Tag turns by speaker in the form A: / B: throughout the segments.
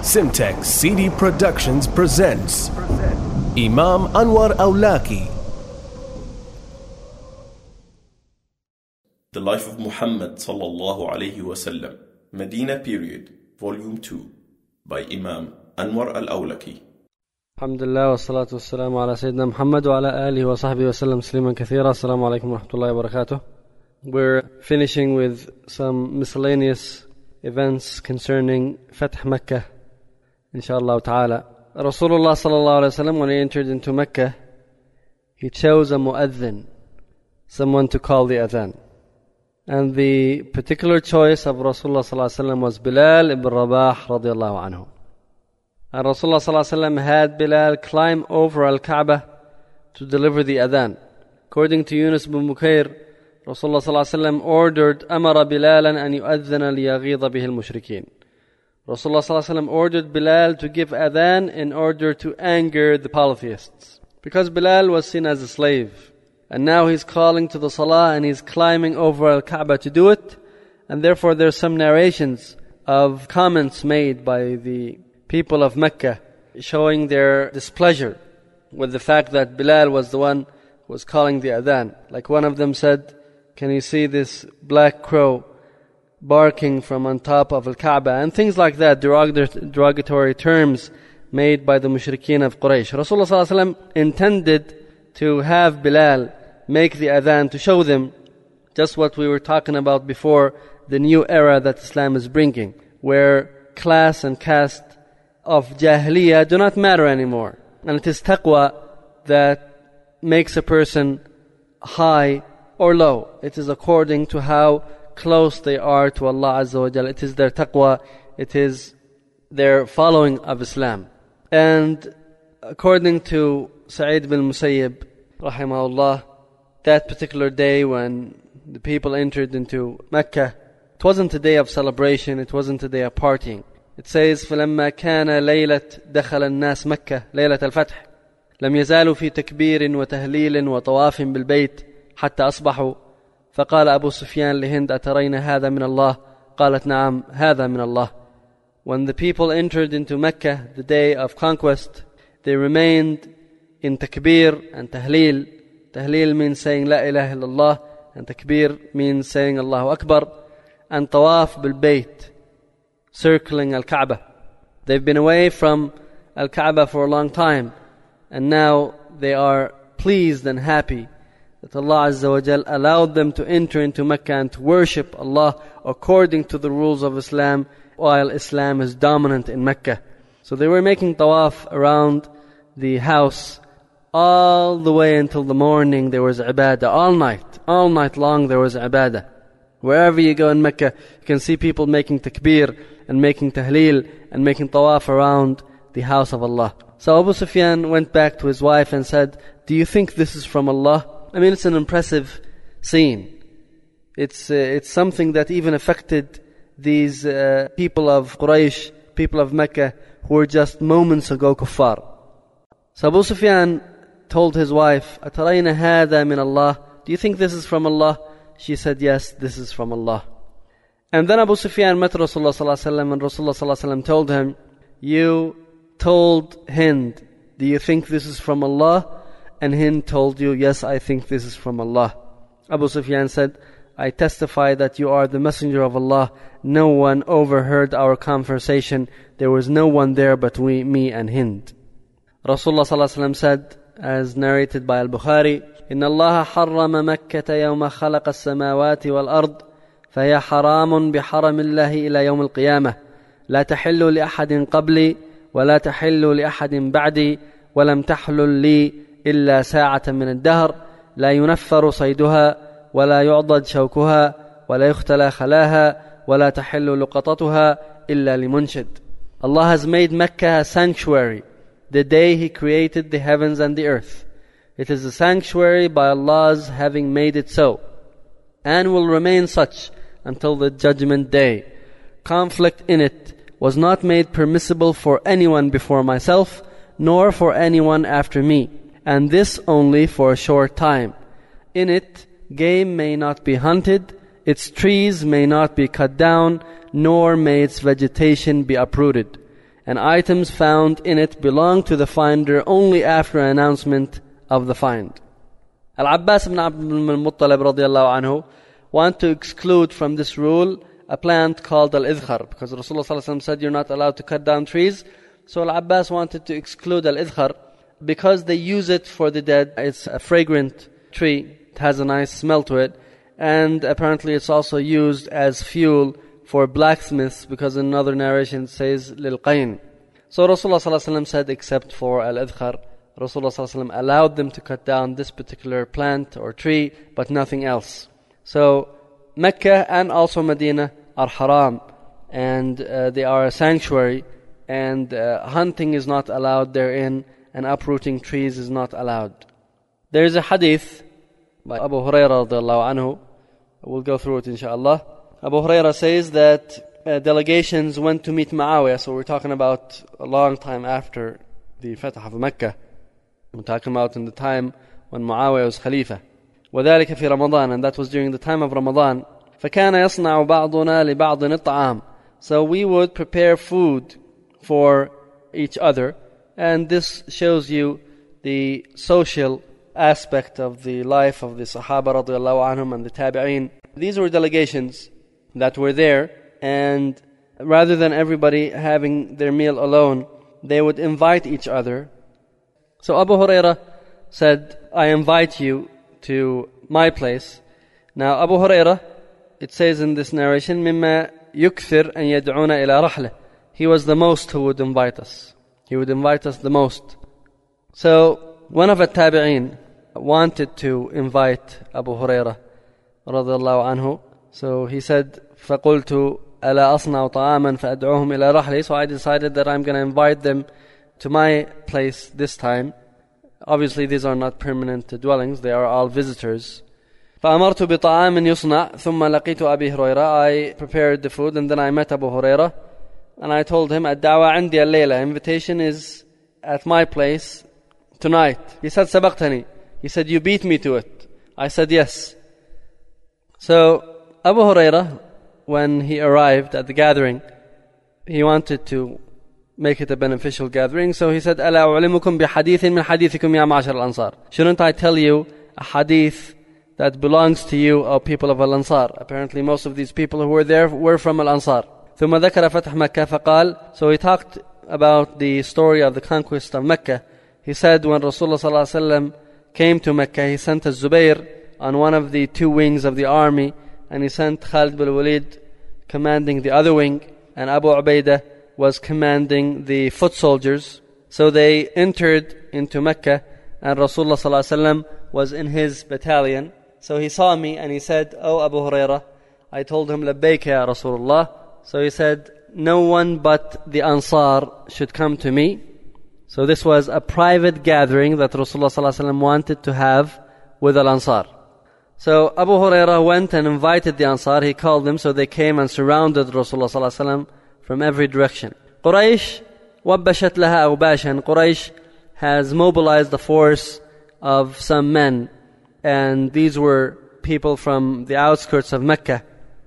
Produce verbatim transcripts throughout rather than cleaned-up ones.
A: Simtex C D Productions presents Imam Anwar Awlaki.
B: The Life of Muhammad sallallahu alayhi wa sallam, Medina Period, Volume two, by Imam Anwar Al-Awlaki.
C: Alhamdulillah wa salatu wa salamu ala Sayyidina Muhammad wa ala alihi wa sahbihi wa sallam tasliman kathira. Assalamu alaikum wa rahmatullahi wa barakatuh. We're finishing with some miscellaneous events concerning Fath Makkah, inshallah ta'ala. Rasulullah sallallahu alayhi wa sallam, when he entered into Mecca, he chose a mu'adhin, someone to call the adhan. And the particular choice of Rasulullah sallallahu alayhi wa sallam was Bilal ibn Rabah radiallahu anhu. And Rasulullah sallallahu alayhi wa sallam had Bilal climb over Al-Kaaba to deliver the adhan. According to Yunus ibn Bukayr, Rasulullah sallallahu alayhi wa sallam ordered Amara Bilalan an yu'adhana liyaghidha bihi al-mushrikeen. Rasulullah sallallahu alayhi wa sallam ordered Bilal to give adhan in order to anger the polytheists. Because Bilal was seen as a slave. And now he's calling to the salah and he's climbing over Al-Kaaba to do it. And therefore there's some narrations of comments made by the people of Mecca showing their displeasure with the fact that Bilal was the one who was calling the adhan. Like one of them said, "Can you see this black crow barking from on top of Al-Kaaba?" And things like that, derogatory terms made by the mushrikeen of Quraysh. Rasulullah sallallahu alaihi wasallam intended to have Bilal make the adhan to show them just what we were talking about before, the new era that Islam is bringing, where class and caste of Jahiliyyah do not matter anymore. And it is taqwa that makes a person high or low. It is according to how close they are to Allah Azza wa Jalla. It is their taqwa, it is their following of Islam. And according to Sa'id bin Musayyib, rahimahullah, that particular day when the people entered into Mecca, it wasn't a day of celebration, it wasn't a day of partying. It says, فَلَمَّا كَانَ لَيْلَةَ دَخَلَ النَّاسِ مَكَّةَ لَيْلَةَ الْفَتْحِ لم يزالوا في تكبير وتهليل وطواف بالبيت حتى أصبحوا فقال أبو سفيان لهند أترين هذا من الله قالت نعم هذا من الله. When the people entered into Mecca, the day of conquest, they remained in takbir and tahleel. Tahleel means saying La ilaha illallah, and takbir means saying Allahu Akbar, and tawaf bil bayt, circling Al-Kaaba. They've been away from Al-Kaaba for a long time, and now they are pleased and happy that Allah Azza wa Jal allowed them to enter into Mecca and to worship Allah according to the rules of Islam, while Islam is dominant in Mecca. So they were making tawaf around the house all the way until the morning. There was ibadah all night, all night long there was ibadah. Wherever you go in Mecca, you can see people making takbir and making tahleel and making tawaf around the house of Allah. So Abu Sufyan went back to his wife and said, "Do you think this is from Allah?" I mean, it's an impressive scene. It's uh, it's something that even affected these uh, people of Quraysh, people of Mecca, who were just moments ago kuffar. So Abu Sufyan told his wife, أَتَرَيْنَ هَذَا مِنَ اللَّهِ Do you think this is from Allah? She said, yes, this is from Allah. And then Abu Sufyan met Rasulullah sallallahu alaihi wasallam, and Rasulullah sallallahu alaihi wasallam told him, you told Hind, do you think this is from Allah? And Hind told you, yes, I think this is from Allah. Abu Sufyan said, I testify that you are the messenger of Allah. No one overheard our conversation. There was no one there but we, me and Hind. Rasulullah sallallahu alaihi wasallam said, as narrated by Al-Bukhari, إن الله حرم مكة يوم خلق السماوات والأرض فهي حرام بحرم الله إلى يوم القيامة لا تحل لأحد قبلي ولا تحل لأحد بعدي ولم تحلل لي إلا ساعة من الدهر لا ينفر صيدها ولا يعضد شوكها ولا يختلى خلاها ولا تحل لقطتها إلا لمنشد. Allah has made Mecca a sanctuary the day He created the heavens and the earth. It is a sanctuary by Allah's having made it so, and will remain such until the judgment day. Conflict in it was not made permissible for anyone before myself, nor for anyone after me, and this only for a short time. In it, game may not be hunted, its trees may not be cut down, nor may its vegetation be uprooted. and items found in it belong to the finder only after an announcement of the find. Al-Abbas ibn Abdul Muttalib radiallahu anhu want to exclude from this rule a plant called al-idhkhar, because Rasulullah sallallahu alaihi wasallam said you're not allowed to cut down trees. So Al-Abbas wanted to exclude al-idhkhar because they use it for the dead. It's a fragrant tree, it has a nice smell to it, and apparently it's also used as fuel for blacksmiths, because in another narration it says lil-qayn. So Rasulullah sallallahu alaihi wasallam said except for al-idhkhar, Rasulullah sallallahu alaihi wasallam allowed them to cut down this particular plant or tree, but nothing else. So Mecca and also Medina are haram, and uh, they are a sanctuary, and uh, hunting is not allowed therein, and uprooting trees is not allowed. There is a hadith by Abu Hurairah radiallahu anhu. We'll go through it inshaAllah. Abu Hurairah says that uh, delegations went to meet Muawiyah. So we're talking about a long time after the Fatah of Mecca. We're talking about in the time when Muawiyah was Khalifa. وذلك في رمضان, and that was during the time of Ramadan. فكان يصنع بعضنا لبعض الطعام. So we would prepare food for each other, and this shows you the social aspect of the life of the Sahaba radiallahu anhum and the Tabi'een. These were delegations that were there, and rather than everybody having their meal alone, they would invite each other. So Abu Hurairah said, I invite you to my place. Now Abu Hurairah, it says in this narration, مما يكثر أن يدعون إلى رحلة. He was the most who would invite us. He would invite us the most. So one of the Tabi'een wanted to invite Abu Hurairah radiallahu anhu. So he said, فَقُلْتُ أَلَا أَصْنَعُ طَعَامًا فَأَدْعُوهُمْ إِلَى رَحْلِي. So I decided that I'm going to invite them to my place this time. Obviously these are not permanent dwellings, they are all visitors. فَأَمَرْتُ بِطَعَامٍ يُصْنَعْ ثُمَّ لَقِيتُ أَبِي هُرَيْرَةَ. I prepared the food and then I met Abu Hurairah, and I told him, الدعوة عندي الليلة. Invitation is at my place tonight. He said, سبقتني. He said, you beat me to it. I said, yes. So Abu Hurairah, when he arrived at the gathering, he wanted to make it a beneficial gathering. So he said, ألا أعلمكم بحديث من حديثكم يا معشر الأنصار. Shouldn't I tell you a hadith that belongs to you, O people of Al-Ansar? Apparently most of these people who were there were from Al-Ansar. ثم ذكر فتح مكة فقال. So he talked about the story of the conquest of Mecca. He said when Rasulullah sallallahu alaihi wasallam came to Mecca, he sent Az-Zubayr on one of the two wings of the army, and he sent Khalid bin Walid commanding the other wing, and Abu Ubaidah was commanding the foot soldiers. So they entered into Mecca, and Rasulullah sallallahu alaihi wasallam was in his battalion. So he saw me and he said, Oh Abu Hurairah. I told him, Labbayka ya Rasulullah. So he said, no one but the Ansar should come to me. So this was a private gathering that Rasulullah sallallahu alaihi wasallam wanted to have with Al-Ansar. So Abu Hurairah went and invited the Ansar. He called them, so they came and surrounded Rasulullah sallallahu alaihi wasallam from every direction. Quraysh وَبَّشَتْ لَهَا أَوْبَاشًا. Quraysh has mobilized the force of some men, and these were people from the outskirts of Mecca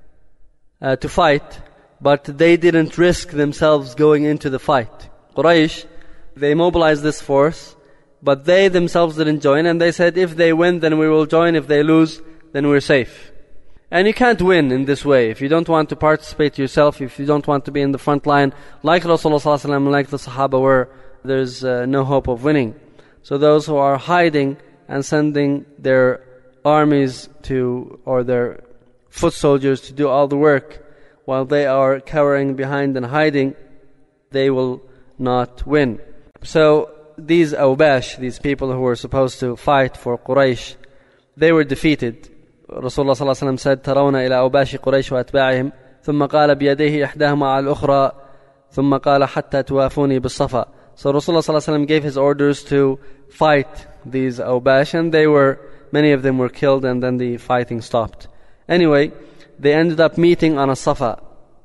C: uh, to fight, but they didn't risk themselves going into the fight. Quraysh, they mobilized this force, but they themselves didn't join, and they said, if they win, then we will join. If they lose, then we're safe. And you can't win in this way. If you don't want to participate yourself, if you don't want to be in the front line, like Rasulullah sallallahu alaihi wasallam, like the Sahaba were, there's uh, no hope of winning. So those who are hiding and sending their armies to, or their foot soldiers to do all the work, while they are cowering behind and hiding, they will not win. So these Awbash, these people who were supposed to fight for Quraysh, they were defeated. Rasulullah sallallahu alaihi wasallam said, ترون إلى أوباش قريش وأتباعهم ثم قال بيديه إحداهما على الأخرى ثم قال حتى توافوني بالصفا. So Rasulullah sallallahu alaihi wasallam gave his orders to fight these Awbash, and they were, many of them were killed, and then the fighting stopped. Anyway, they ended up meeting on a Safa.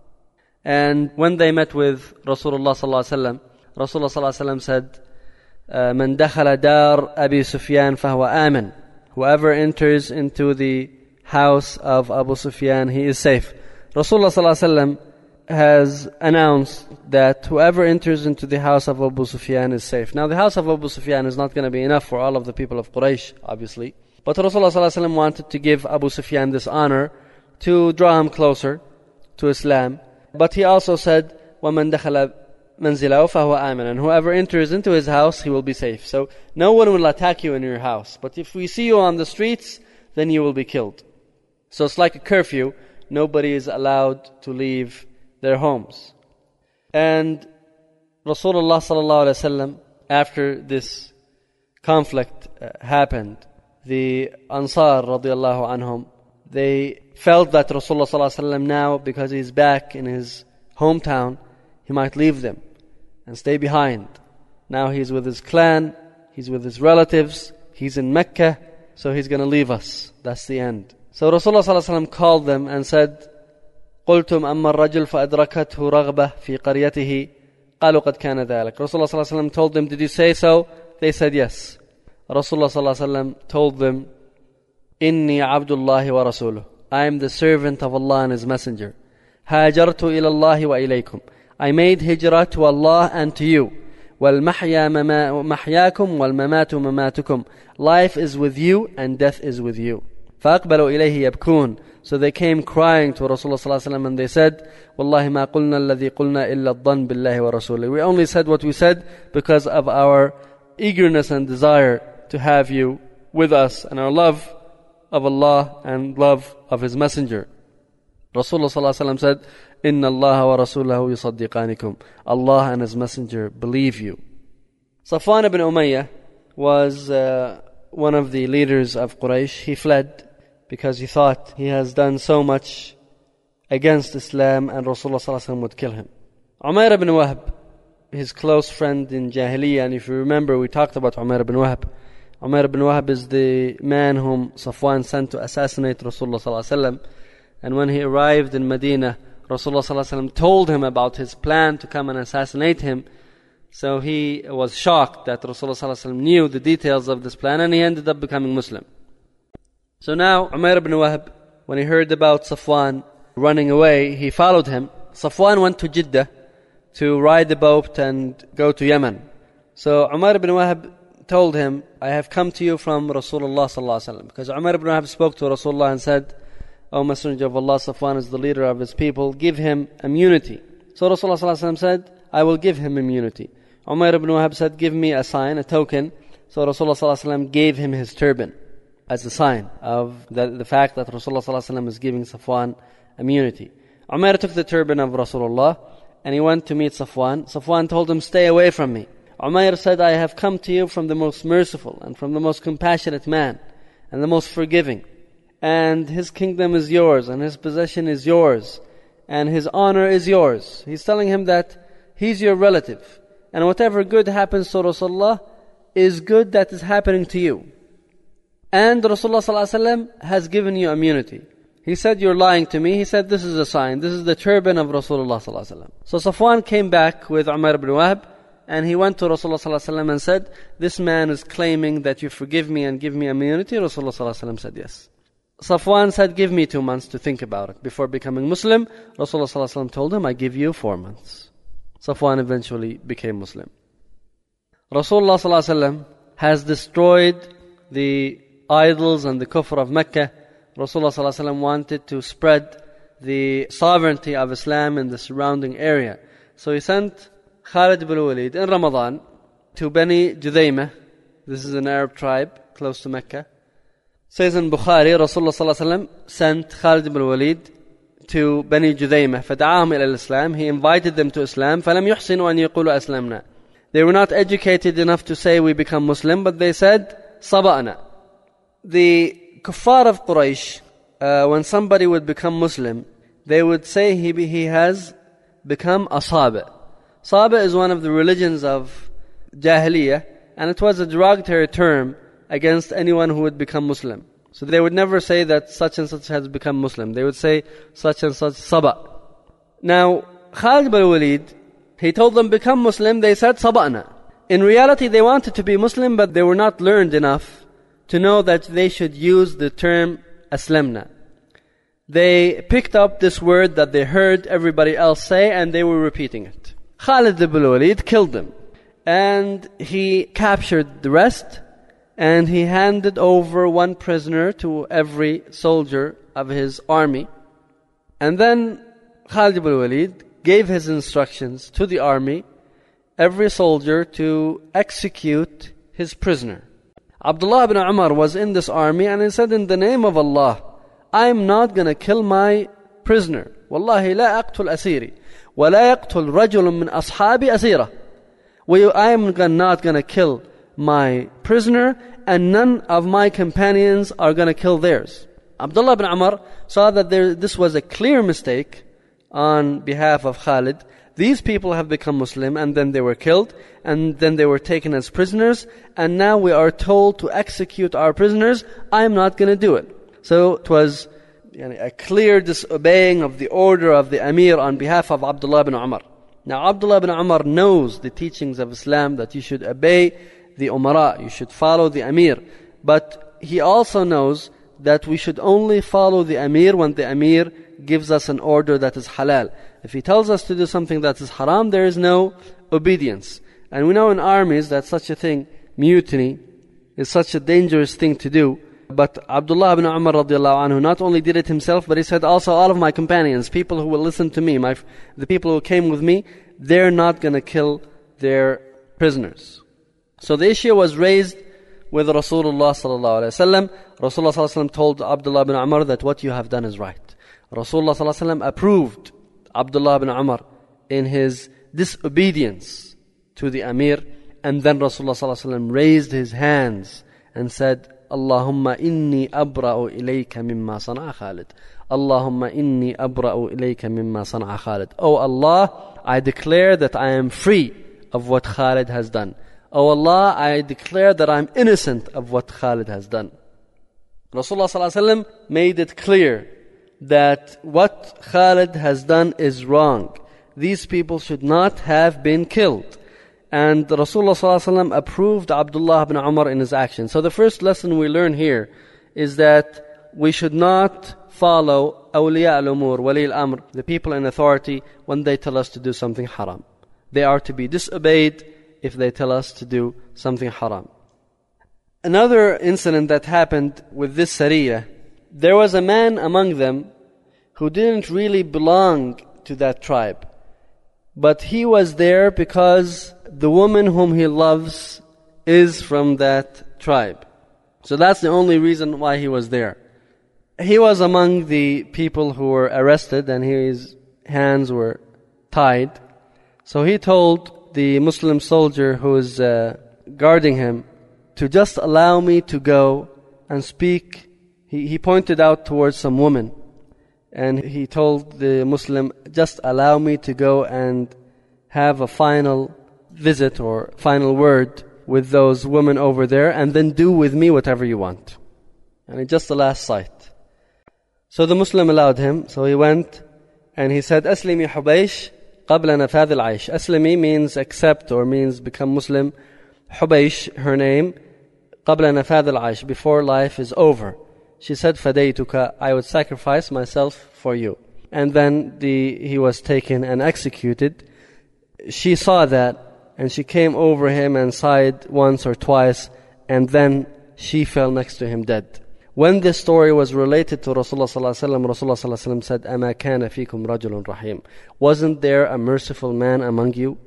C: And when they met with Rasulullah sallallahu alaihi wasallam, Rasulullah sallallahu alaihi wasallam said, من دخل دار أبي سفيان فهو آمن. Whoever enters into the house of Abu Sufyan, he is safe. Rasulullah sallallahu alaihi wasallam has announced that whoever enters into the house of Abu Sufyan is safe. Now the house of Abu Sufyan is not going to be enough for all of the people of Quraysh, obviously. But Rasulullah sallallahu alaihi wasallam wanted to give Abu Sufyan this honor to draw him closer to Islam. But he also said, وَمَنْ دَخَلَ مَنْزِلَهُ فَهُوَ آمِنٌ, and whoever enters into his house, he will be safe. So no one will attack you in your house. But if we see you on the streets, then you will be killed. So it's like a curfew. Nobody is allowed to leave their homes. And Rasulullah sallallahu alaihi wasallam, after this conflict uh, happened, the Ansar radiallahu anhum, they felt that Rasulullah sallallahu alaihi wasallam now, because he's back in his hometown, he might leave them and stay behind. Now he's with his clan, he's with his relatives, he's in Mecca, so he's going to leave us. That's the end. So Rasulullah sallallahu alaihi wasallam called them and said, قلتم أما الرجل فأدركته رغبة في قريته قالوا قد كان ذلك. Rasulullah sallallahu alaihi wasallam told them, did you say so? They said yes. Rasulullah sallallahu alaihi wasallam told them, إني عبد الله ورسوله, I am the servant of Allah and His Messenger. هاجرت إلى الله وإليكم, I made hijrah to Allah and to you. والمحيا محياكم والممات مماتكم, life is with you and death is with you. فأقبلوا إليه يبكون, so they came crying to Rasulullah sallallahu alaihi wasallam and they said, والله ما قلنا الذي قلنا إلا الظن بالله ورسوله. We only said what we said because of our eagerness and desire to have you with us and our love of Allah and love of His Messenger. Rasulullah sallallahu alaihi wasallam said, إن الله ورسوله يصدقانكم, Allah and His Messenger believe you. Safwan ibn Umayyah was uh, one of the leaders of Quraysh. He fled because he thought he has done so much against Islam and Rasulullah sallallahu alaihi wasallam would kill him. Umayr ibn Wahb, his close friend in Jahiliyyah, and if you remember, we talked about Umayr ibn Wahb. Umayr ibn Wahb is the man whom Safwan sent to assassinate Rasulullah sallallahu alaihi wasallam. And when he arrived in Medina, Rasulullah sallallahu alaihi wasallam told him about his plan to come and assassinate him. So he was shocked that Rasulullah sallallahu alaihi wasallam knew the details of this plan, and he ended up becoming Muslim. So now Umayr ibn Wahb, when he heard about Safwan running away, he followed him. Safwan went to Jeddah to ride the boat and go to Yemen. So Umayr ibn Wahb told him, I have come to you from Rasulullah sallallahu alaihi wasallam. Because Umayr ibn Wahb spoke to Rasulullah and said, O Messenger of Allah, Safwan is the leader of his people, give him immunity. So Rasulullah sallallahu alaihi wasallam said, I will give him immunity. Umayr ibn Wahb said, give me a sign, a token. So Rasulullah sallallahu alaihi wasallam gave him his turban as a sign of the, the fact that Rasulullah sallallahu alaihi wasallam is giving Safwan immunity. Umayr took the turban of Rasulullah and he went to meet Safwan. Safwan told him, stay away from me. Umayr said, I have come to you from the most merciful and from the most compassionate man and the most forgiving. And his kingdom is yours and his possession is yours and his honor is yours. He's telling him that he's your relative. And whatever good happens to Rasulullah is good that is happening to you. And Rasulullah sallallahu alaihi wasallam has given you immunity. He said, you're lying to me. He said, this is a sign. This is the turban of Rasulullah sallallahu alaihi wasallam. So Safwan came back with Umayr ibn Wahb and he went to Rasulullah sallallahu alaihi wasallam and said, this man is claiming that you forgive me and give me immunity. Rasulullah sallallahu alaihi wasallam said, yes. Safwan said, give me two months to think about it. Before becoming Muslim, Rasulullah sallallahu alaihi wasallam told him, I give you four months. Safwan eventually became Muslim. Rasulullah sallallahu alaihi wasallam has destroyed the idols and the kufr of Mecca. Rasulullah sallallahu alaihi wasallam wanted to spread the sovereignty of Islam in the surrounding area. So he sent Khalid ibn Walid in Ramadan to Bani Judaymah. This is an Arab tribe close to Mecca. Says in Bukhari, Rasulullah sallallahu alaihi wasallam sent Khalid ibn Walid to Bani Judaymah. فَدَعَاهُمْ إِلَى الإسلام. He invited them to Islam. فَلَمْ يُحْسِنُوا أَنْ يَقُولُوا أَسْلَمْنَا. They were not educated enough to say we become Muslim, but they said, صَبَأْنَا. The kuffar of Quraysh, uh, when somebody would become Muslim, they would say he, be, he has become a Saba. Saba is one of the religions of Jahiliyyah, and it was a derogatory term against anyone who would become Muslim. So they would never say that such and such has become Muslim. They would say such and such Saba. Now, Khalid ibn Walid, he told them become Muslim, they said Saba'na. In reality they wanted to be Muslim, but they were not learned enough to know that they should use the term Aslamna. they picked up this word that they heard everybody else say, and they were repeating it. Khalid ibn Walid killed them, and he captured the rest, and he handed over one prisoner to every soldier of his army. And then Khalid ibn Walid gave his instructions to the army, every soldier to execute his prisoner. Abdullah ibn Umar was in this army, and he said, in the name of Allah, I am not going to kill my prisoner. Wallahi la aqtul asiri, wa la yaqtul rajulun min ashabi asira. I am not going to kill my prisoner, and none of my companions are going to kill theirs. Abdullah ibn Umar saw that there, this was a clear mistake on behalf of Khalid. These people have become Muslim, and then they were killed, and then they were taken as prisoners, and now we are told to execute our prisoners. I am not going to do it. So it was a clear disobeying of the order of the Amir on behalf of Abdullah ibn Umar. Now Abdullah ibn Umar knows the teachings of Islam, that you should obey the Umara, you should follow the Amir. But he also knows that we should only follow the Amir when the Amir gives us an order that is halal. If he tells us to do something that is haram, there is no obedience. And we know in armies that such a thing, mutiny, is such a dangerous thing to do. But Abdullah ibn Umar radiallahu anhu not only did it himself, but he said also all of my companions, people who will listen to me, my, the people who came with me, they're not going to kill their prisoners. So the issue was raised with Rasulullah sallallahu alaihi wasallam. Rasulullah sallallahu alaihi wasallam told Abdullah ibn Umar that what you have done is right. Rasulullah sallallahu alaihi wasallam approved Abdullah ibn Umar in his disobedience to the Amir, and then Rasulullah sallallahu alaihi wasallam raised his hands and said, Allahumma inni abra'u ilayka mimma sana'a Khalid. Allahumma inni abra'u ilayka mimma sana'a Khalid. Oh Allah, I declare that I am free of what Khalid has done. Oh Allah, I declare that I am innocent of what Khalid has done. Rasulullah sallallahu alaihi wasallam made it clear that what Khalid has done is wrong. These people should not have been killed. And Rasulullah sallallahu alaihi wasallam approved Abdullah ibn Umar in his action. So the first lesson we learn here is that we should not follow awliya al-umur, wali al-amr, the people in authority, when they tell us to do something haram. They are to be disobeyed if they tell us to do something haram. Another incident that happened with this Sariyah, there was a man among them who didn't really belong to that tribe. But he was there because the woman whom he loves is from that tribe. So that's the only reason why he was there. He was among the people who were arrested, and his hands were tied. So he told the Muslim soldier who was uh, guarding him to just allow me to go and speak. He, he pointed out towards some woman, and he told the Muslim, just allow me to go and have a final visit or final word with those women over there, and then do with me whatever you want. And it's just the last sight. So the Muslim allowed him. So he went and he said, Aslimi Hubaysh qabla nafadh al-aish. Aslimi means accept or means become Muslim. Hubaysh, her name, qabla nafadh al-aish, before life is over. She said, Fadaytuka, I would sacrifice myself for you. And then the he was taken and executed. She saw that, and she came over him and sighed once or twice, and then she fell next to him dead. When this story was related to Rasulullah sallallahu alaihi wasallam, Rasulullah sallallahu alaihi wasallam said, "Ama kana fikum rajulun rahim." Wasn't there a merciful man among you?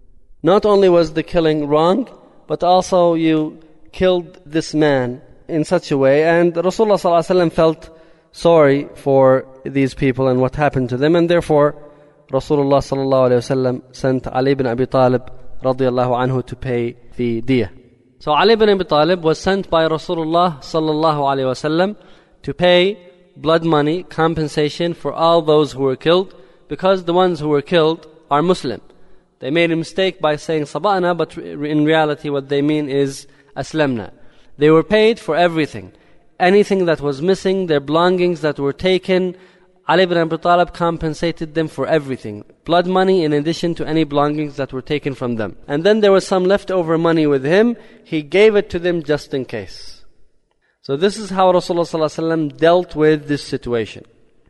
C: Not only was the killing wrong, but also you killed this man in such a way, and Rasulullah sallallahu alaihi wasallam felt sorry for these people and what happened to them, and therefore Rasulullah sallallahu alaihi wasallam sent Ali ibn Abi Talib radiyallahu anhu to pay the diyah. So Ali ibn Abi Talib was sent by Rasulullah sallallahu alaihi wasallam to pay blood money compensation for all those who were killed, because the ones who were killed are Muslim. They made a mistake by saying saba'na, but in reality what they mean is aslamna. They were paid for everything. Anything that was missing, their belongings that were taken, Ali ibn Abi Talib compensated them for everything. Blood money in addition to any belongings that were taken from them. And then there was some leftover money with him. He gave it to them just in case. So this is how Rasulullah sallallahu alaihi wasallam dealt with this situation.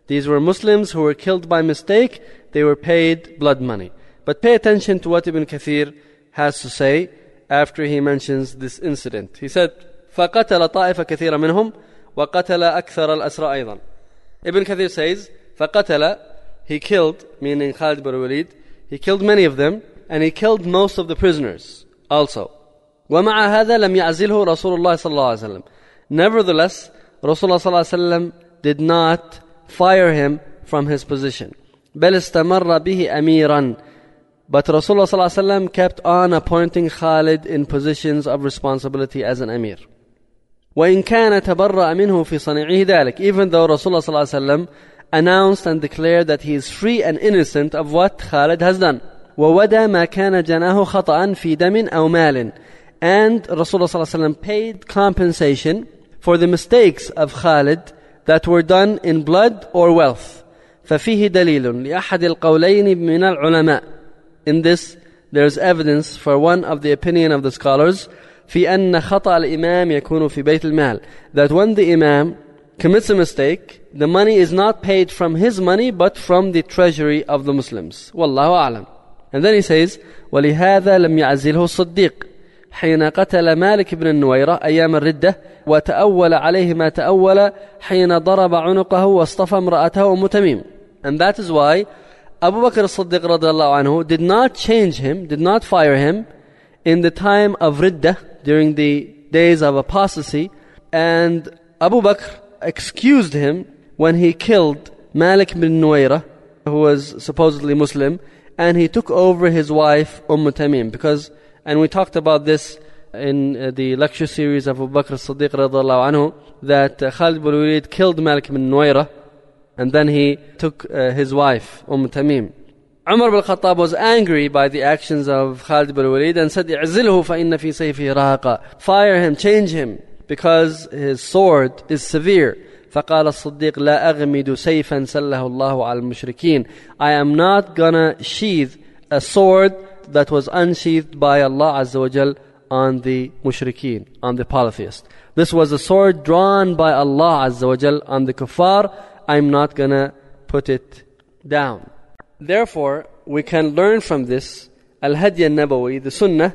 C: These were Muslims who were killed by mistake. They were paid blood money. But pay attention to what Ibn Kathir has to say after he mentions this incident. He said, فَقَتَلَ طَائِفَ كَثِيرًا مِنْهُمْ وَقَتَلَ أَكْثَرَ الْأَسْرَى أَيْضًا. Ibn Kathir says, فَقَتَلَ, he killed, meaning Khalid ibn Walid, he killed many of them, and he killed most of the prisoners also. وَمَعَ هَذَا لَمْ يَعْزِلْهُ رَسُولُ اللَّهِ صَلَّى اللَّهُ عَلَيْهِ وسلم. Nevertheless, Rasulullah صلى الله عليه وسلم did not fire him from his position. بَلْ اسْتَمَرَّ بِهِ أَمِيرًا. But Rasulullah صلى الله عليه وسلم kept on appointing Khalid in positions of responsibility as an emir. وَإِنْ كَانَ تَبَرَّأَ مِنْهُ فِي صَنِعِهِ ذَلك. Even though Rasulullah صلى الله عليه وسلم announced and declared that he is free and innocent of what Khalid has done. وَوَدَى مَا كَانَ جَنَاهُ خَطَأً فِي دَمٍ أَوْ مَالٍ. And Rasulullah صلى الله عليه وسلم paid compensation for the mistakes of Khalid that were done in blood or wealth. فَفِيهِ دَلِيلٌ لِأَحَدِ الْقَوْلَيْنِ مِنَ الْعُلَمَاءِ. In this, there is evidence for one of the opinion of the scholars, في أن خطأ الإمام يكون في بيت المال. That when the Imam commits a mistake, the money is not paid from his money, but from the treasury of the Muslims. Wallahu a'lam. And then he says, وَلِهَذَا لَمْ يَعْزِلْهُ الصَّدِّيقِ حين قتل مالك بن النويرة أيام الردة وتأول عليه ما تأول حين ضرب عنقه واصطفى امرأته أم تميم. And that is why Abu Bakr as-Siddiq radiallahu anhu did not change him, did not fire him in the time of Riddah, during the days of apostasy, and Abu Bakr excused him when he killed Malik bin Nuwayrah, who was supposedly Muslim, and he took over his wife Umm Tamim, because, and we talked about this in uh, the lecture series of Abu Bakr as-Siddiq radiallahu anhu, that uh, Khalid bin Walid killed Malik bin Nuwayrah, and then he took uh, his wife, Umm Tamim. Umar ibn Khattab was angry by the actions of Khalid ibn Walid and said, اعزله فإن في سيفه رهقا. Fire him, change him, because his sword is severe. فقال الصديق لا أغمد سيفا سله الله على المشركين. I am not gonna sheathe a sword that was unsheathed by Allah Azza wa Jal on the mushrikeen, on the polytheist. This was a sword drawn by Allah Azza wa Jal on the kuffar. I'm not gonna put it down. Therefore, we can learn from this Al-Hadi al-Nabawi, the Sunnah,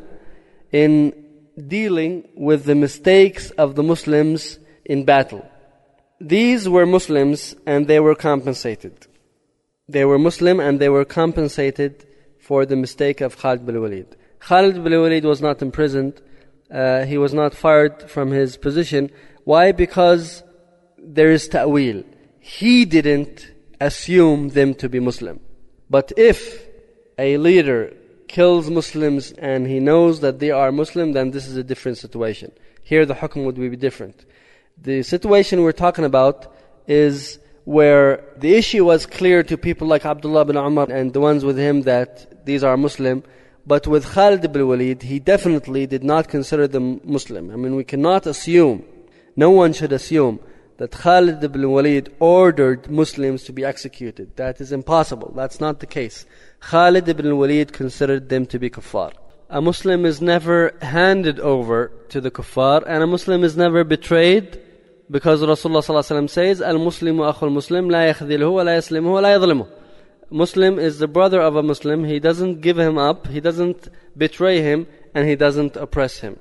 C: in dealing with the mistakes of the Muslims in battle. These were Muslims and they were compensated. They were Muslim and they were compensated for the mistake of Khalid bin Walid. Khalid bin Walid was not imprisoned. Uh, he was not fired from his position. Why? Because there is ta'wil. He didn't assume them to be Muslim. But if a leader kills Muslims and he knows that they are Muslim, then this is a different situation. Here the hukm would be different. The situation we're talking about is where the issue was clear to people like Abdullah bin Umar and the ones with him that these are Muslim. But with Khalid ibn Walid, he definitely did not consider them Muslim. I mean, we cannot assume, no one should assume that Khalid ibn Walid ordered Muslims to be executed. That is impossible. That's not the case. Khalid ibn Walid considered them to be kuffar. A Muslim is never handed over to the kuffar, and a Muslim is never betrayed, because Rasulullah sallallahu alaihi wasallam says, "Al-Muslimu akhul Muslim, la yakhdhilhu wa la yaslimuhu wa la yadhlimuhu." Muslim is the brother of a Muslim. He doesn't give him up, he doesn't betray him, and he doesn't oppress him.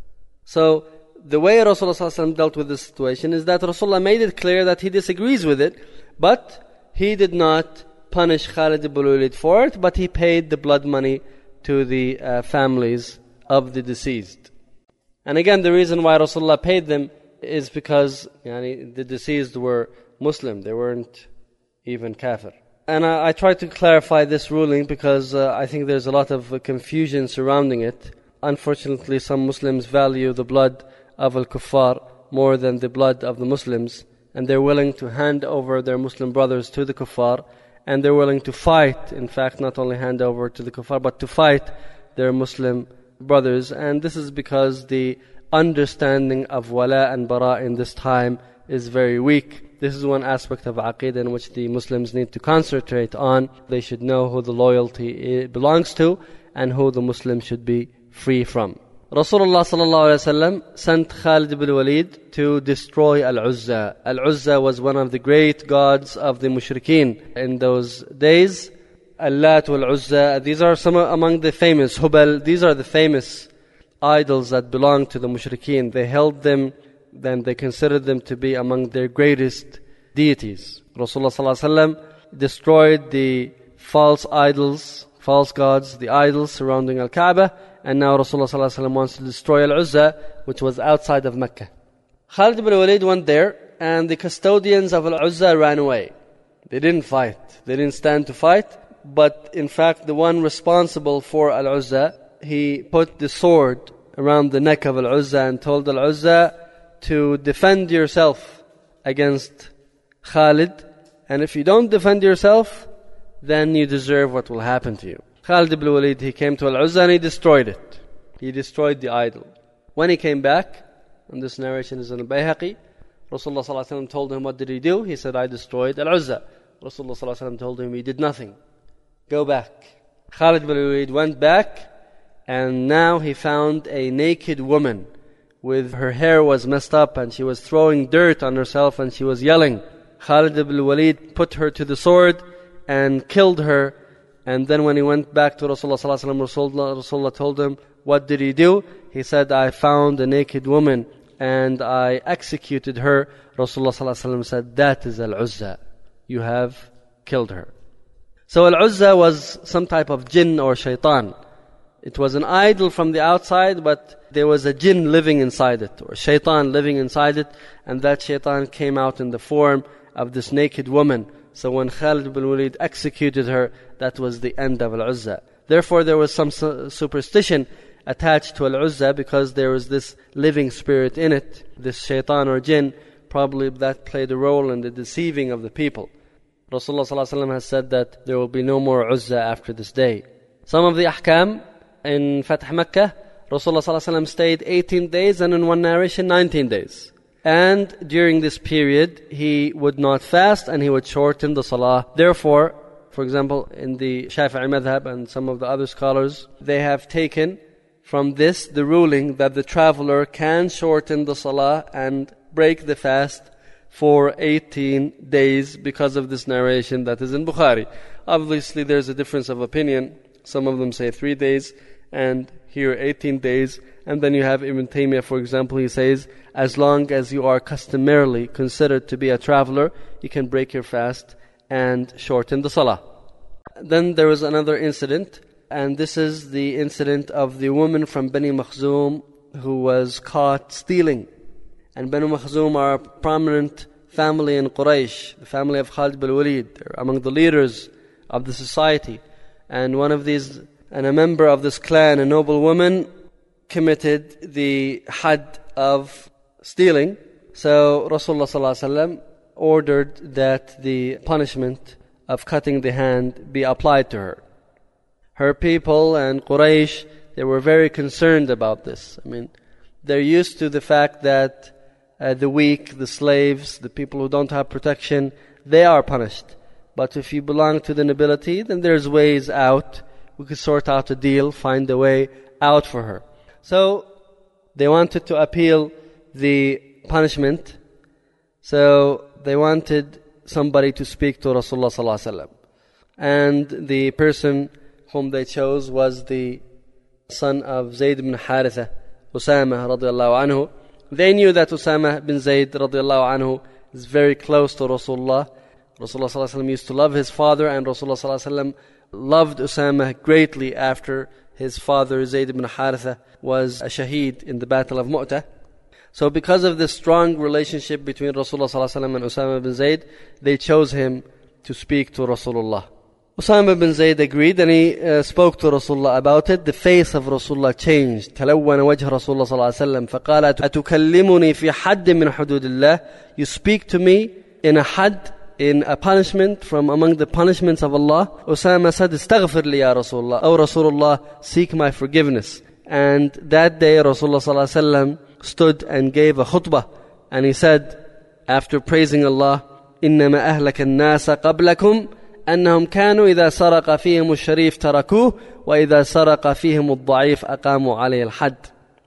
C: So the way Rasulullah sallallahu alaihi wasallam dealt with this situation is that Rasulullah made it clear that he disagrees with it, but he did not punish Khalid ibn Walid for it, but he paid the blood money to the uh, families of the deceased. And again, the reason why Rasulullah paid them is because yani, the deceased were Muslim. They weren't even kafir. And I, I try to clarify this ruling because uh, I think there's a lot of uh, confusion surrounding it. Unfortunately, some Muslims value the blood of al-kuffar more than the blood of the Muslims, and they're willing to hand over their Muslim brothers to the kuffar, and they're willing to fight, in fact, not only hand over to the kuffar, but to fight their Muslim brothers. And this is because the understanding of wala and bara in this time is very weak. This is one aspect of aqeedah in which the Muslims need to concentrate on. They should know who the loyalty belongs to and who the Muslim should be free from. Rasulullah sallallahu alaihi wasallam sent Khalid ibn Walid to destroy Al-Uzza. Al-Uzza was one of the great gods of the mushrikeen in those days. Al-Lat wal-Uzza, these are some among the famous. Hubal, these are the famous idols that belong to the mushrikeen. They held them, then they considered them to be among their greatest deities. Rasulullah sallallahu alaihi wasallam destroyed the false idols, false gods, the idols surrounding Al-Kaaba, and now Rasulullah sallallahu alaihi wasallam wants to destroy Al-Uzza, which was outside of Mecca. Khalid ibn Walid went there, and the custodians of Al-Uzza ran away. They didn't fight. They didn't stand to fight, but in fact the one responsible for Al-Uzza, he put the sword around the neck of Al-Uzza and told Al-Uzza to defend yourself against Khalid, and if you don't defend yourself, then you deserve what will happen to you. Khalid ibn Walid, he came to Al-Uzza and he destroyed it. He destroyed the idol. When he came back, and this narration is in Al-Bayhaqi, Rasulullah sallallahu alaihi wasallam told him, what did he do? He said, I destroyed Al-Uzza. Rasulullah sallallahu alaihi wasallam told him, he did nothing. Go back. Khalid ibn Walid went back, and now he found a naked woman with her hair was messed up, and she was throwing dirt on herself, and she was yelling. Khalid ibn Walid put her to the sword and killed her. And then when he went back to Rasulullah sallallahu alaihi wasallam, Rasulullah, Rasulullah told him, what did he do? He said, I found a naked woman and I executed her. Rasulullah sallallahu alaihi wasallam said, that is Al-Uzza. You have killed her. So Al-Uzza was some type of jinn or shaitan. It was an idol from the outside, but there was a jinn living inside it, or shaitan living inside it, and that shaitan came out in the form of this naked woman. So when Khalid ibn Walid executed her, that was the end of Al-Uzza. Therefore there was some superstition attached to Al-Uzza, because there was this living spirit in it, this shaitan or jinn, probably that played a role in the deceiving of the people. Rasulullah sallallahu alaihi wasallam has said that there will be no more Uzza after this day. Some of the ahkam in Fath Makkah, Rasulullah sallallahu alaihi wasallam stayed eighteen days, and in one narration nineteen days. And during this period, he would not fast and he would shorten the salah. Therefore, for example, in the Shafi'i madhab and some of the other scholars, they have taken from this the ruling that the traveler can shorten the salah and break the fast for eighteen days because of this narration that is in Bukhari. Obviously, there's a difference of opinion. Some of them say three days, and here eighteen days. And then you have Ibn Taymiyyah, for example, he says, as long as you are customarily considered to be a traveler, you can break your fast and shorten the salah. Then there was another incident, and this is the incident of the woman from Bani Makhzum who was caught stealing. And Bani Makhzum are a prominent family in Quraysh, the family of Khalid ibn Walid. They're among the leaders of the society. And one of these, and a member of this clan, a noble woman, committed the had of stealing. So Rasulullah sallallahu alaihi wasallam ordered that the punishment of cutting the hand be applied to her. Her people and Quraysh, they were very concerned about this. I mean, they're used to the fact that uh, the weak, the slaves, the people who don't have protection, they are punished. But if you belong to the nobility, then there's ways out. We could sort out a deal, find a way out for her. So they wanted to appeal the punishment. So they wanted somebody to speak to Rasulullah sallallahu alaihi wasallam. And the person whom they chose was the son of Zayd ibn Haritha, Usama radiallahu anhu. They knew that Usama bin Zayd radiallahu anhu is very close to Rasulullah. Rasulullah sallallahu alaihi wasallam used to love his father, and Rasulullah sallallahu alaihi wasallam loved Usama greatly after his father Zayd ibn Haritha was a shaheed in the Battle of Mu'tah. So because of this strong relationship between Rasulullah sallallahu alaihi wasallam and Usama bin Zayd, they chose him to speak to Rasulullah. Usama bin Zayd agreed, and he uh, spoke to Rasulullah about it. The face of Rasulullah changed. تلون وجه رسول الله صلى الله عليه وسلم فقال أتكلمني في حد من حدود الله. You speak to me in a had, in a punishment from among the punishments of Allah. Usama said, استغفر لي يا رسول الله. O Rasulullah, seek my forgiveness. And that day Rasulullah صلى الله عليه وسلم stood and gave a khutbah, and he said, after praising Allah, إنما أهلك الناس قبلكم أنهم كانوا إذا سرق فيهم الشريف تركوه وإذا سرق فيهم الضعيف أقاموا عليه الحد.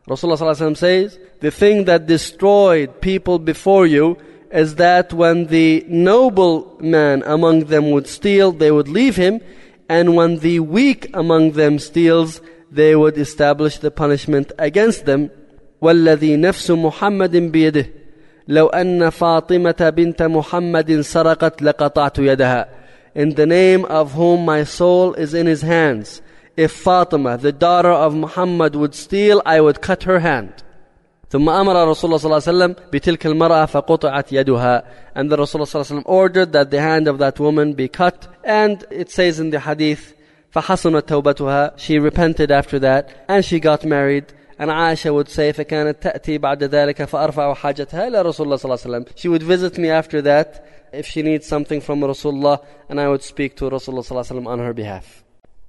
C: Rasulullah sallallahu alaihi wasallam says, the thing that destroyed people before you is that when the noble man among them would steal, they would leave him, and when the weak among them steals, they would establish the punishment against them. وَالَّذِي نَفْسُ مُحَمَّدٍ بِيَدِهِ لَوْ أَنَّ فَاطِمَةَ بِنْتَ مُحَمَّدٍ سَرَقَتْ لَقَطَعْتُ يَدَهَا. In the name of whom my soul is in his hands, if Fatima, the daughter of Muhammad, would steal, I would cut her hand. ثم أمر رسول الله صلى الله عليه وسلم بتلك المرأة فقطعت يدها. And the Rasulullah صلى الله عليه وسلم ordered that the hand of that woman be cut. And it says in the hadith, فحسنت توبتها, she repented after that, and she got married. And Aisha would say, فكانت تأتي بعد ذلك فأرفع حاجتها إلى رسول الله صلى الله عليه وسلم. She would visit me after that if she needs something from Rasulullah, and I would speak to Rasulullah صلى الله عليه وسلم on her behalf.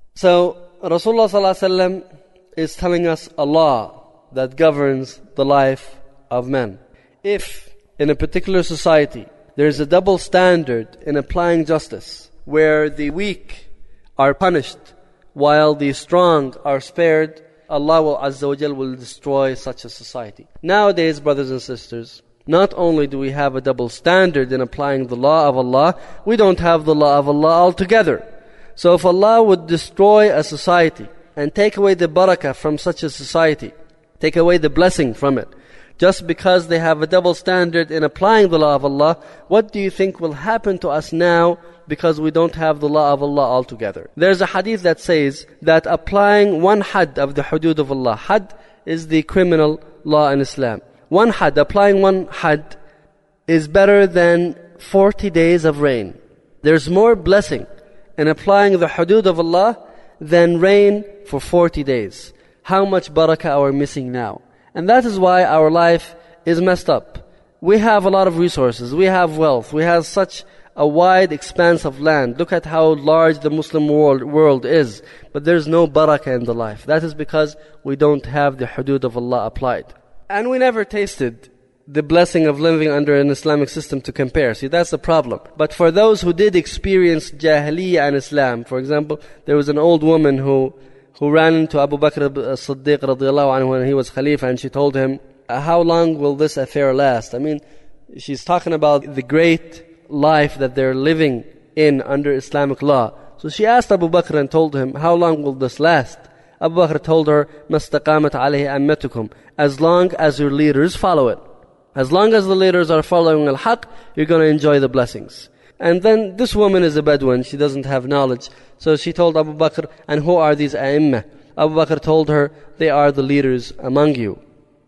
C: So Rasulullah صلى الله عليه وسلم is telling us a law that governs the life of men. If in a particular society there is a double standard in applying justice, where the weak are punished while the strong are spared, Allah will Azza wa Jal will destroy such a society. Nowadays, brothers and sisters, not only do we have a double standard in applying the law of Allah, we don't have the law of Allah altogether. So if Allah would destroy a society and take away the barakah from such a society, take away the blessing from it, just because they have a double standard in applying the law of Allah, what do you think will happen to us now because we don't have the law of Allah altogether? There's a hadith that says that applying one had of the hudud of Allah, had is the criminal law in Islam, one had, applying one had is better than forty days of rain. There's more blessing in applying the hudud of Allah than rain for forty days. How much barakah are we missing now? And that is why our life is messed up. We have a lot of resources, we have wealth, we have such a wide expanse of land. Look at how large the Muslim world, world is. But there's no barakah in the life. That is because we don't have the hudud of Allah applied. And we never tasted the blessing of living under an Islamic system to compare. See, that's the problem. But for those who did experience Jahiliyyah and Islam, for example, there was an old woman who who ran into Abu Bakr as-Siddiq radiallahu anhu when he was Khalifa, and she told him, how long will this affair last? I mean, she's talking about the great life that they're living in under Islamic law. So she asked Abu Bakr and told him, how long will this last? Abu Bakr told her, مَسْتَقَامَتْ عَلَيْهِ أَمَّتُكُمْ, as long as your leaders follow it. As long as the leaders are following al-haq, you're going to enjoy the blessings. And then this woman is a Bedouin, she doesn't have knowledge. So she told Abu Bakr, and who are these A'immah? Abu Bakr told her, they are the leaders among you.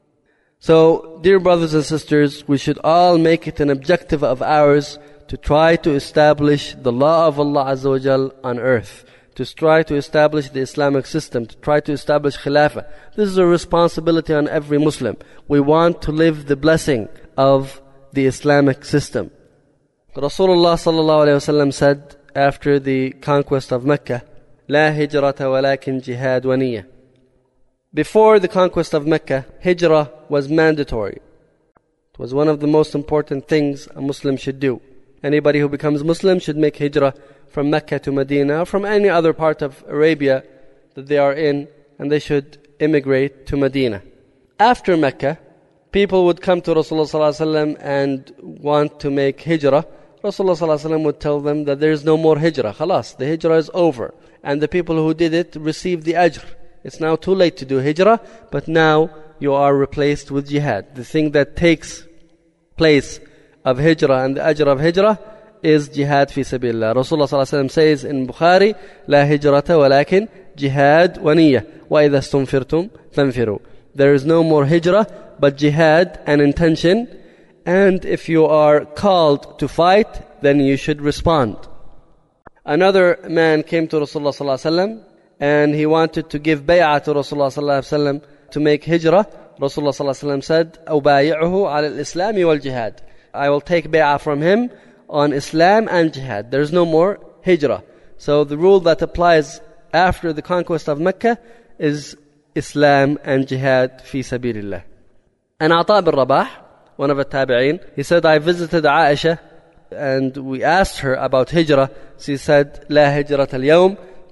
C: So, dear brothers and sisters, we should all make it an objective of ours to try to establish the law of Allah Azza wa Jal on earth, to try to establish the Islamic system, to try to establish Khilafah. This is a responsibility on every Muslim. We want to live the blessing of the Islamic system. Rasulullah sallallahu alayhi wa sallam said after the conquest of Mecca, لا هجرة ولكن جهاد ونية. Before the conquest of Mecca, hijrah was mandatory. It was one of the most important things a Muslim should do. Anybody who becomes Muslim should make hijrah from Mecca to Medina, or from any other part of Arabia that they are in, and they should immigrate to Medina. After Mecca, people would come to Rasulullah sallallahu alaihi wasallam and want to make hijrah. Rasulullah sallallahu alaihi wasallam would tell them that there is no more hijrah. Khalas, the hijrah is over. And the people who did it received the ajr. It's now too late to do hijrah, but now you are replaced with jihad. The thing that takes place of hijrah and the ajr of hijrah is jihad fi sabilillah. Rasulullah sallallahu alaihi wasallam says in Bukhari, لا هجرة ولكن جهاد ونية وإذا استنفرتم فانفروا. There is no more hijrah, but jihad and intention. And if you are called to fight, then you should respond. Another man came to Rasulullah sallallahu alaihi wasallam, and he wanted to give bay'ah to Rasulullah sallallahu alaihi wasallam to make hijrah. Rasulullah sallallahu alaihi wasallam said, أُبَايِعُهُ عَلَى الْإِسْلَامِ وَالْجِهَادِ. I will take bay'ah from him on Islam and jihad. There is no more hijrah. So the rule that applies after the conquest of Mecca is Islam and jihad fi sabilillah. And Ata bin Rabah, one of the tabi'een, he said, I visited Aisha and we asked her about hijrah. She said, لا هجرة اليوم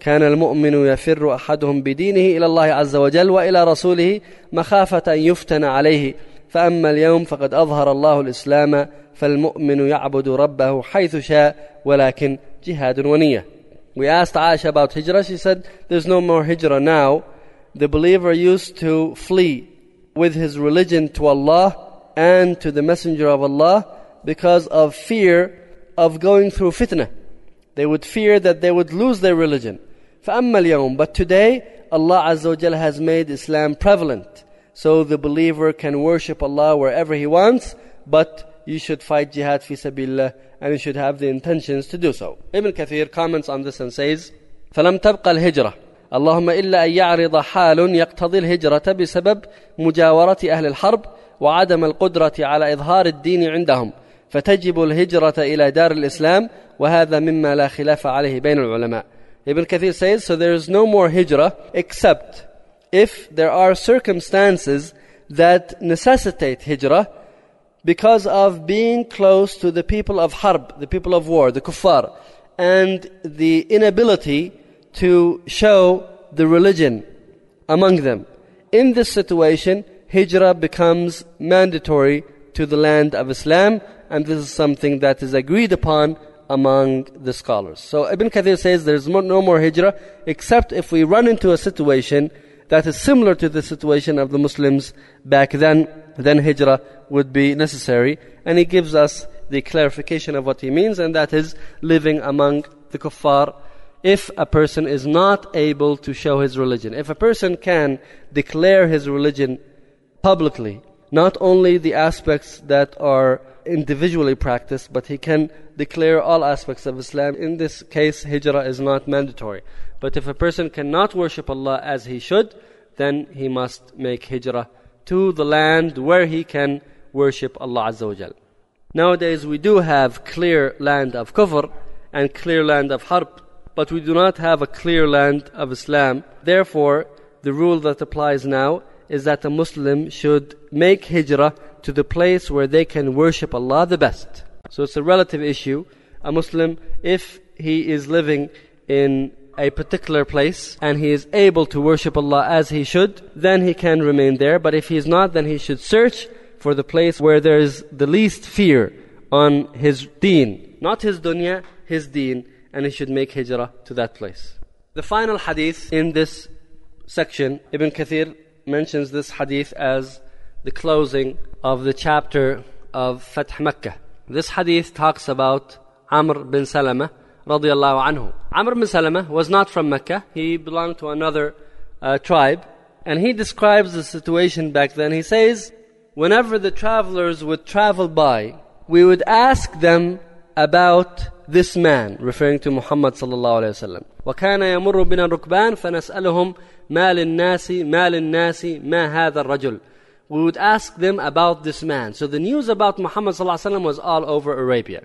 C: كان المؤمن يفر أحدهم بدينه إلى الله عز وجل وإلى رسوله مخافة أن يفتن عليه فأما اليوم فقد أظهر الله الإسلام فالمؤمن يعبد ربه حيث شاء ولكن جهاد ونية. We asked Aisha about hijrah. She said there's no more hijrah now. The believer used to flee with his religion to Allah and to the Messenger of Allah because of fear of going through fitna. They would fear that they would lose their religion. فَأَمَّا الْيَوْمِ But today, Allah Azza wa Jalla has made Islam prevalent. So the believer can worship Allah wherever he wants, but you should fight jihad fi sabilillah, and you should have the intentions to do so. Ibn Kathir comments on this and says, فَلَمْ تَبْقَ الْهِجْرَةِ اللهم إلا أن يعرض حال يقتضي الهجرة بسبب مجاورة أهل الحرب وعدم القدرة على إظهار الدين عندهم فتجب الهجرة إلى دار الإسلام وهذا مما لا خلاف عليه بين العلماء. Ibn Kathir says, so there is no more hijrah except if there are circumstances that necessitate hijrah because of being close to the people of harb, the people of war, the kuffar, and the inability to show the religion among them. In this situation, hijrah becomes mandatory to the land of Islam, and this is something that is agreed upon among the scholars. So Ibn Kathir says there is no more hijrah except if we run into a situation that is similar to the situation of the Muslims back then, then hijrah would be necessary. And he gives us the clarification of what he means, and that is living among the kuffar if a person is not able to show his religion. If a person can declare his religion publicly, not only the aspects that are individually practiced, but he can declare all aspects of Islam. In this case, hijrah is not mandatory. But if a person cannot worship Allah as he should, then he must make hijrah to the land where he can worship Allah Azza wa Jal. Nowadays we do have clear land of kufr and clear land of harb, but we do not have a clear land of Islam. Therefore, the rule that applies now is that a Muslim should make hijrah to the place where they can worship Allah the best. So it's a relative issue. A Muslim, if he is living in a particular place and he is able to worship Allah as he should, then he can remain there. But if he is not, then he should search for the place where there is the least fear on his deen. Not his dunya, his deen. And he should make hijrah to that place. The final hadith in this section, Ibn Kathir mentions this hadith as the closing of the chapter of Fath Makkah. This hadith talks about Amr bin Salama radiyallahu anhu. Amr bin Salama was not from Mecca. He belonged to another uh, tribe. And he describes the situation back then. He says, whenever the travelers would travel by, we would ask them about this man, referring to Muhammad sallallahu alayhi wa sallam. وَكَانَ يَمُرُّ بِنَا الرُّكْبَانِ فَنَسْأَلُهُمْ مَا لِلنَّاسِ مَا لِلنَّاسِ مَا هَذَا الرَّجُلِ. We would ask them about this man. So the news about Muhammad sallallahu alayhi wa sallam was all over Arabia.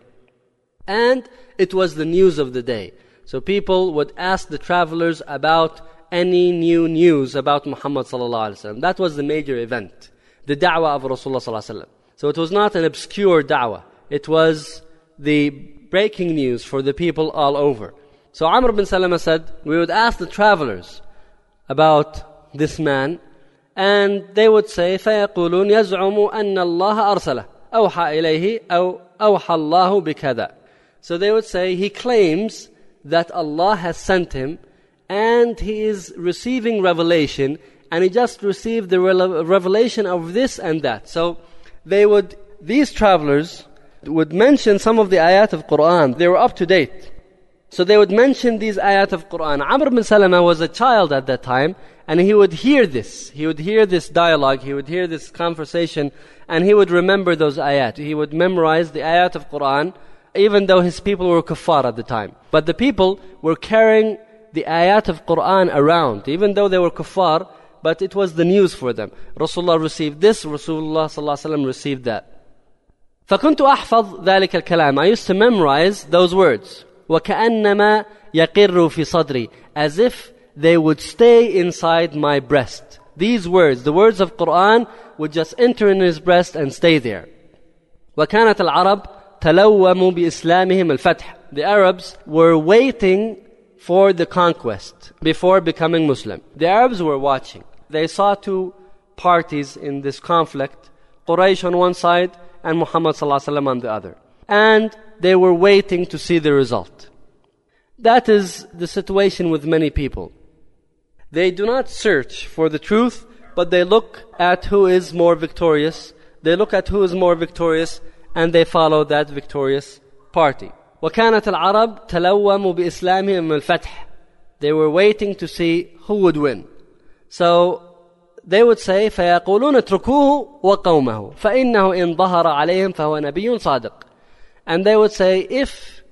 C: And it was the news of the day. So people would ask the travelers about any new news about Muhammad sallallahu alayhi wa sallam. That was the major event, the da'wah of Rasulullah sallallahu alayhi wa sallam. So it was not an obscure da'wah. It was the breaking news for the people all over. So Amr bin Salama said, we would ask the travelers about this man, and they would say, فَيَقُولُونَ يَزْعُمُ أَنَّ اللَّهَ أَرْسَلَهُ أَوْحَى إِلَيْهِ أَوْ أَوْحَى اللَّهُ بِكَذَا. So they would say, he claims that Allah has sent him, and he is receiving revelation, and he just received the revelation of this and that. So they would, these travelers would mention some of the ayat of Qur'an. They were up to date. So they would mention these ayat of Qur'an. Amr bin Salama was a child at that time, and he would hear this. He would hear this dialogue, he would hear this conversation, and he would remember those ayat. He would memorize the ayat of Qur'an, even though his people were kuffar at the time. But the people were carrying the ayat of Qur'an around, even though they were kuffar, but it was the news for them. Rasulullah received this, Rasulullah sallallahu alaihi wasallam received that. فكنت أحفظ ذلك الكلام. I used to memorize those words. وكأنما يقر في صدري, as if they would stay inside my breast. These words, the words of Qur'an, would just enter in his breast and stay there. وكانت العرب تلوم بإسلامهم الفتح. The Arabs were waiting for the conquest before becoming Muslim. The Arabs were watching. They saw two parties in this conflict, Quraysh on one side and Muhammad sallallahu alaihi wasallam on the other. And they were waiting to see the result. That is the situation with many people. They do not search for the truth, but they look at who is more victorious. They look at who is more victorious and they follow that victorious party. وَكَانَتْ الْعَرَبْ تَلَوَّمُ بِإِسْلَامِهِمْ الْفَتْحِ. They were waiting to see who would win. So they would say فَيَقُولُونَ اتْرُكُوهُ وَقَوْمَهُ فَإِنَّهُ إِنْ ظَهَرَ عَلَيْهِمْ فَهُوَ نَبِيٌّ صَادِقٌ. And they would say, if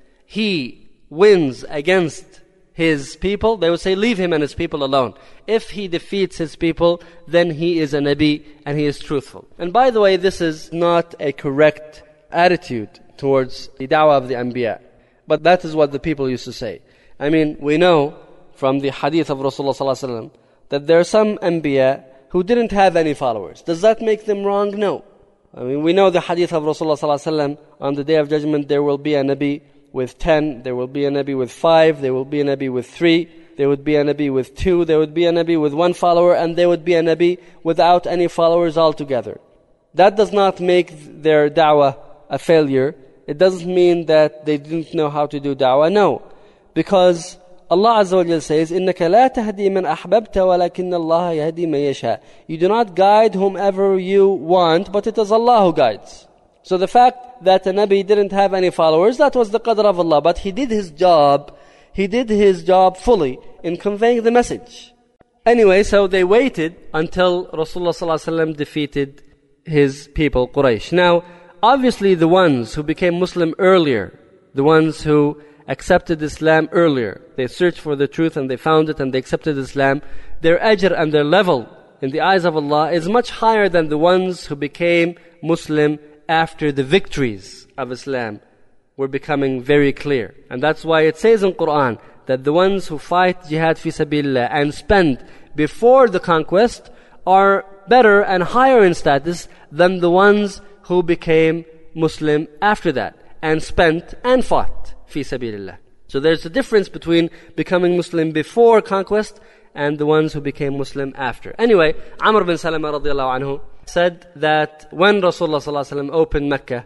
C: he wins against his people, they would say, leave him and his people alone. If he defeats his people, then he is a Nabi and he is truthful. And by the way, this is not a correct attitude towards the da'wah of the Anbiya. But that is what the people used to say. I mean, we know from the hadith of Rasulullah sallallahu alaihi wasallam that there are some Anbiya who didn't have any followers. Does that make them wrong? No. I mean, we know the hadith of Rasulullah sallallahu alaihi wasallam, on the Day of Judgment there will be a Nabi with ten, there will be a Nabi with five, there will be a Nabi with three, there would be a Nabi with two, there would be a Nabi with one follower, and there would be a Nabi without any followers altogether. That does not make their da'wah a failure. It doesn't mean that they didn't know how to do da'wah. No. Because Allah Azza wa Jalla says, إِنَّكَ لَا تَهْدِي مَنْ أَحْبَبْتَ وَلَكِنَّ اللَّهَ يَهْدِي مَنْ يَشَاءُ. You do not guide whomever you want, but it is Allah who guides. So the fact that a Nabi didn't have any followers, that was the qadr of Allah. But he did his job, he did his job fully in conveying the message. Anyway, so they waited until Rasulullah sallallahu alaihi wasallam defeated his people, Quraysh. Now, obviously the ones who became Muslim earlier, the ones who accepted Islam earlier, they searched for the truth and they found it and they accepted Islam, their ajr and their level in the eyes of Allah is much higher than the ones who became Muslim after the victories of Islam were becoming very clear. And that's why it says in Quran that the ones who fight jihad fi sabilillah and spend before the conquest are better and higher in status than the ones who became Muslim after that and spent and fought fi sabilillah. So there's a difference between becoming Muslim before conquest and the ones who became Muslim after. Anyway, Amr bin Salama radiallahu anhu said that when Rasulullah sallallahu alaihi wasallam opened Mecca,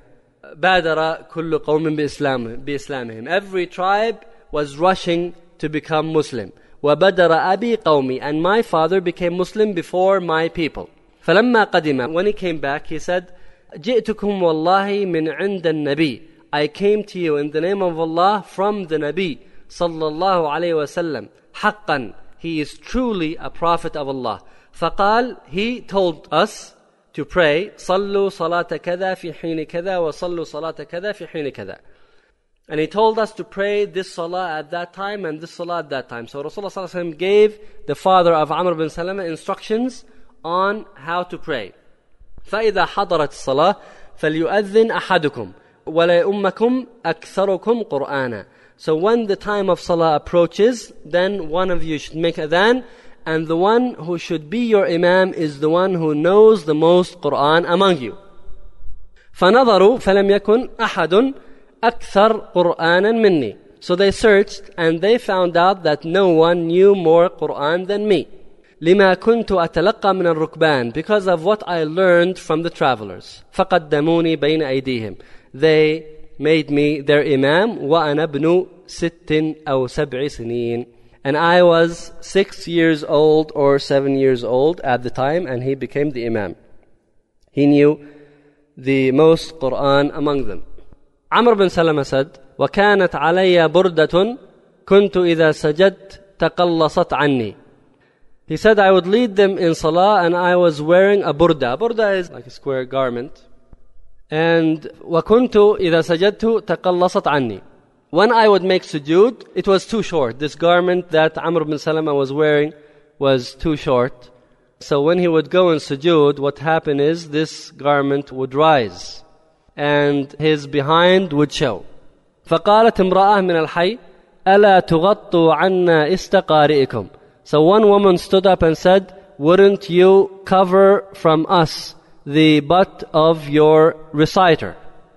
C: بادر كل قوم بإسلام بإسلامهم. Every tribe was rushing to become Muslim. وبدر أبي قومي, and my father became Muslim before my people. فلما قدم, when he came back, he said, جئتكم والله من عند النبي. I came to you in the name of Allah from the Nabi صلى الله عليه وسلم. حقا, he is truly a prophet of Allah. فقال, he told us to pray صلوا صلاة كذا في حين كذا وصلوا صلاة كذا في حين كذا. And he told us to pray this salah at that time and this salah at that time. So Rasulullah sallallahu alaihi wasallam gave the father of Amr bin Salama instructions on how to pray. فإذا حضرت الصلاة فليؤذن أحدكم ولا يؤمكم أكثركم قرآنا. So when the time of salah approaches, then one of you should make adhan, and the one who should be your imam is the one who knows the most Quran among you. فنظروا فلم يكن أحد أكثر قرآنا مني. So they searched and they found out that no one knew more Quran than me. لما كنت أتلقى من الركبان, because of what I learned from the travelers. فقدموني بين أيديهم. They made me their imam. وأنا ابن ست أو سبع سنين. And I was six years old or seven years old at the time, and he became the imam. He knew the most Quran among them. Amr bin Salama said, وَكَانَتْ عَلَيَّ بُرْدَةٌ كُنْتُ إِذَا سَجَدْتَ تَقَلَّصَتْ عَنِّي. He said, I would lead them in salah and I was wearing a burda. Burda is like a square garment. And وَكُنْتُ إِذَا سَجَدْتُ تَقَلَّصَتْ عَنِّي. When I would make sujood, it was too short. This garment that Amr bin Salama was wearing was too short. So when he would go in sujood, what happened is this garment would rise and his behind would show. فقالت امرأة من الحي ألا تغطوا عنا استقارئكم. So one woman stood up and said, wouldn't you cover from us the butt of your reciter?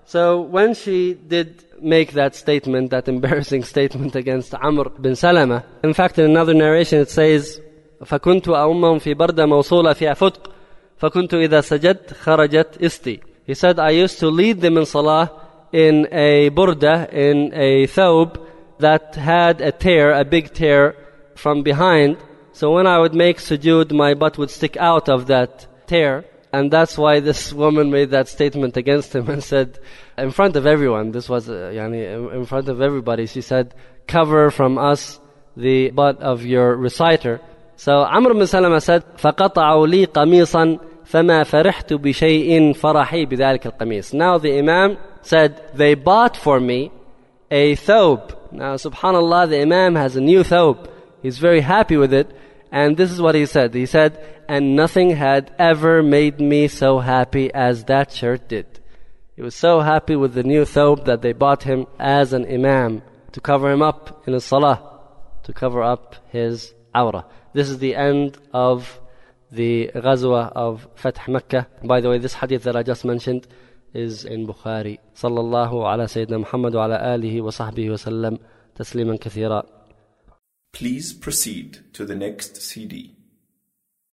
C: So when she did make that statement, that embarrassing statement against Amr bin Salama, in fact in another narration it says, فَكُنْتُ أَؤُمَّهُمْ فِي بَرْدَ مَوْصُولَ فِي أَفُتْقٍ فَكُنْتُ إِذَا سَجَدْتُ خَرَجَتْ إِسْتِي. He said, I used to lead them in salah in a burda, in a thawb that had a tear, a big tear from behind. So when I would make sujood, my butt would stick out of that tear. And that's why this woman made that statement against him and said, in front of everyone, this was uh, yani, in front of everybody, she said, cover from us the butt of your reciter. So Amr bin Salama said, فَقَطَعُوا لِي قَمِيصًا فَمَا فَرِحْتُ بِشَيْءٍ فَرَحِي بِذَلِكَ الْقَمِيص. Now the Imam said, they bought for me a thawb. Now subhanallah, the Imam has a new thawb. He's very happy with it. And this is what he said. He said, and nothing had ever made me so happy as that shirt did. He was so happy with the new thawb that they bought him as an Imam to cover him up in his salah, to cover up his awrah. This is the end of the Ghazwa of Fath Makkah. By the way, this hadith that I just mentioned is in Bukhari. Sallallahu ala Sayyidina Muhammad wa ala alihi wa sahbihi wa sallam tasliman kathira.
B: Please proceed to the next C D.